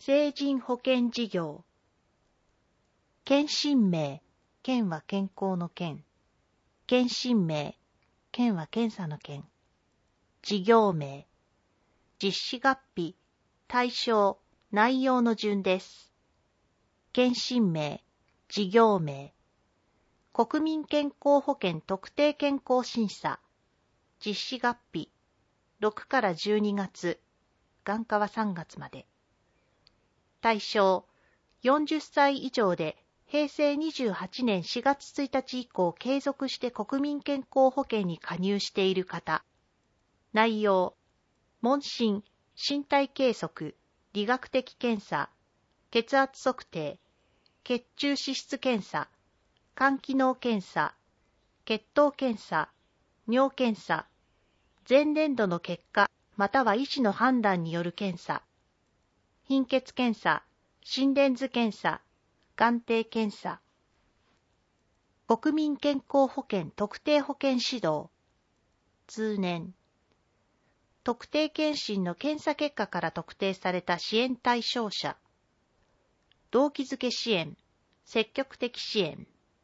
成人保険事業。健診名、健は健康の健。検診名、検は検査の検。事業名、実施月日、対象、内容の順です。検診名、事業名。国民健康保険特定健康審査。実施月日、6から12月、眼科は3月まで。対象、40歳以上で平成28年4月1日以降継続して国民健康保険に加入している方。内容、問診、身体計測、理学的検査、血圧測定、血中脂質検査、肝機能検査、血糖検査、尿検査、前年度の結果または医師の判断による検査、貧血検査、心電図検査、眼底検査。国民健康保険特定保険指導。通年。特定健診の検査結果から特定された支援対象者。動機づけ支援、積極的支援。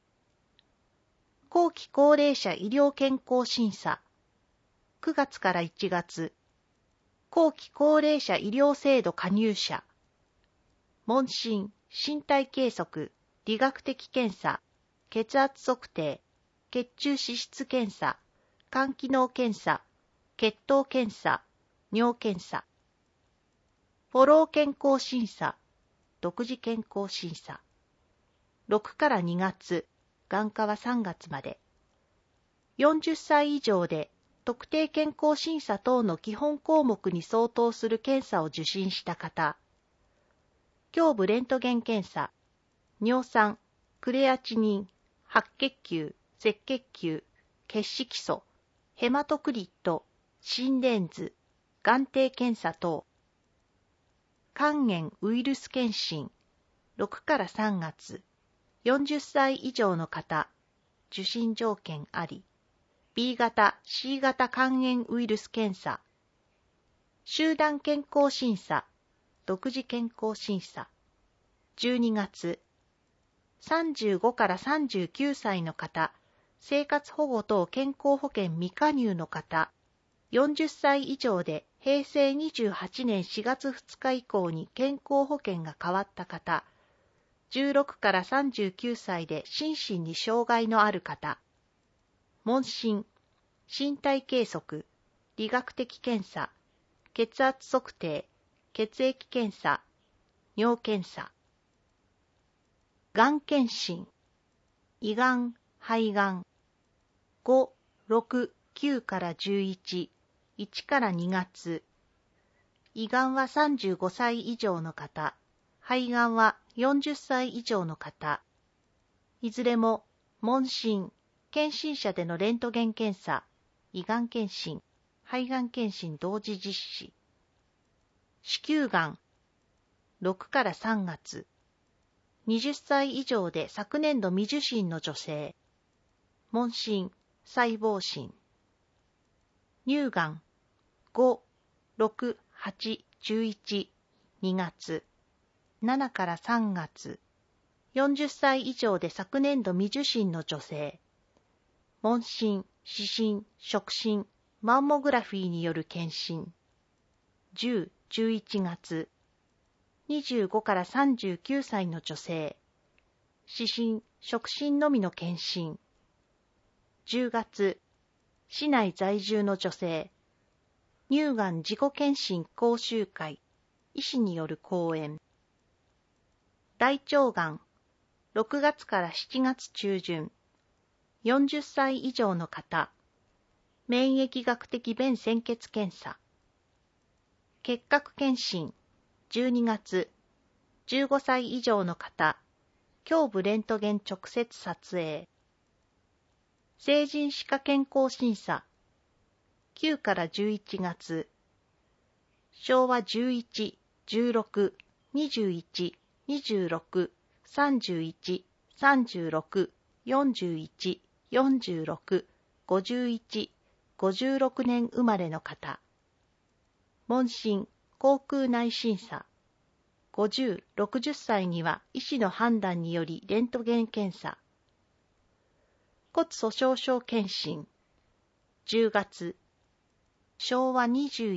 後期高齢者医療健康審査。9月から1月。後期高齢者医療制度加入者。問診、身体計測、理学的検査、血圧測定、血中脂質検査、肝機能検査、血糖検査、尿検査。フォロー健康審査、独自健康審査。6から2月、眼科は3月まで。40歳以上で特定健康審査等の基本項目に相当する検査を受診した方。胸部レントゲン検査、尿酸、クレアチニン、白血球、赤血球、血色素、ヘマトクリット、心電図、眼底検査等。肝炎ウイルス検診、6から3月、40歳以上の方、受診条件あり。B 型、C 型肝炎ウイルス検査。集団健康審査、独自健康審査。12月。35から39歳の方、生活保護等健康保険未加入の方、40歳以上で平成28年4月2日以降に健康保険が変わった方、16から39歳で心身に障害のある方、問診、身体計測、理学的検査、血圧測定、血液検査、尿検査。がん検診、胃がん、肺がん、5、6、9から11、1から2月。胃がんは35歳以上の方、肺がんは40歳以上の方。いずれも、問診、検診者でのレントゲン検査、胃がん検診、肺がん検診同時実施。子宮がん、6から3月。20歳以上で昨年度未受診の女性。問診、細胞診。乳がん、5、6、8、11、2月。7から3月。40歳以上で昨年度未受診の女性。問診、視診、触診、マンモグラフィーによる検診。10、11月。25から39歳の女性。視診、触診のみの検診。10月。市内在住の女性。乳がん自己検診講習会。医師による講演。大腸がん。6月から7月中旬。40歳以上の方。免疫学的便潜血検査。結核検診。12月。15歳以上の方。胸部レントゲン直接撮影。成人歯科健康審査。9から11月。昭和11、16、21、26、31、36、41、46、51、56年生まれの方。問診、口腔内審査。 50、60歳には医師の判断によりレントゲン検査。骨粗鬆症検診。10月。昭和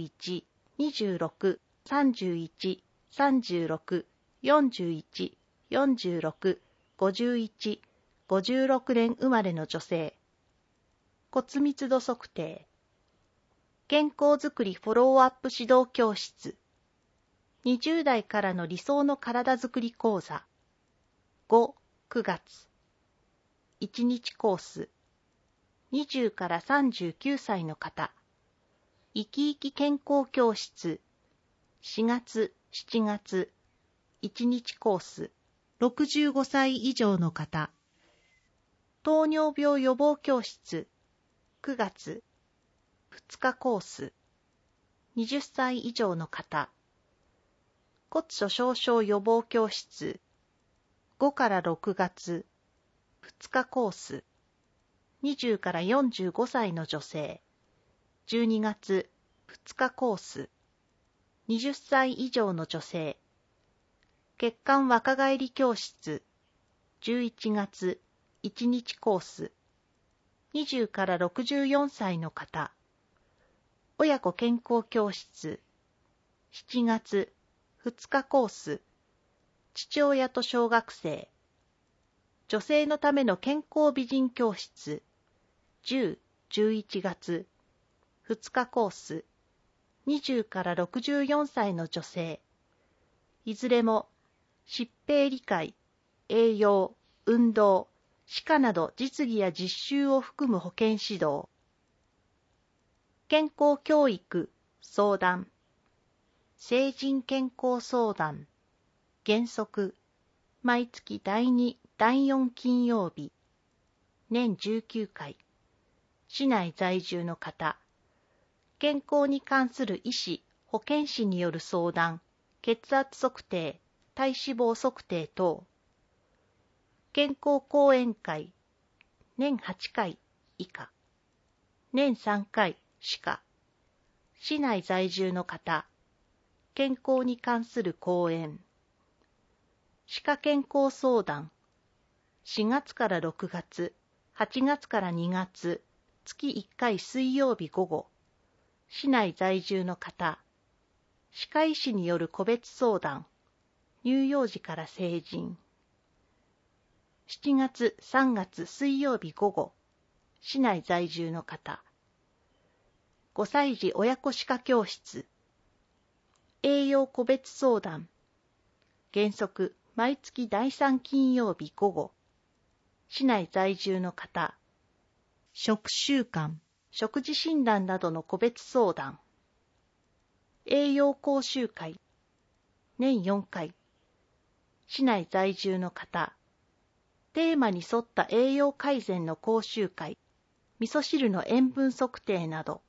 21、26、31、36、41、46、51、56年生まれの女性。骨密度測定。健康づくりフォローアップ指導教室。20代からの理想の体づくり講座。5、9月。1日コース。20から39歳の方。生き生き健康教室。4月、7月。1日コース。65歳以上の方。糖尿病予防教室。9月。2日コース。20歳以上の方。骨粗鬆症予防教室。5から6月。2日コース。20から45歳の女性。12月。2日コース。20歳以上の女性。血管若返り教室。11月。1日コース。20から64歳の方。親子健康教室。7月。2日コース。父親と小学生。女性のための健康美人教室。10、11月。2日コース。20から64歳の女性。いずれも疾病理解、栄養、運動、歯科など実技や実習を含む保健指導。健康教育、相談。成人健康相談。原則。毎月第2、第4金曜日。年19回。市内在住の方。健康に関する医師、保健師による相談、血圧測定、体脂肪測定等。健康講演会。年8回以下。年3回歯科。市内在住の方。健康に関する講演。歯科健康相談。4月から6月、8月から2月、月1回水曜日午後。市内在住の方。歯科医師による個別相談。乳幼児から成人。7月、3月水曜日午後。市内在住の方。5歳児親子歯科教室。栄養個別相談。原則、毎月第3金曜日午後。市内在住の方。食習慣、食事診断などの個別相談。栄養講習会。年4回。市内在住の方。テーマに沿った栄養改善の講習会。味噌汁の塩分測定など。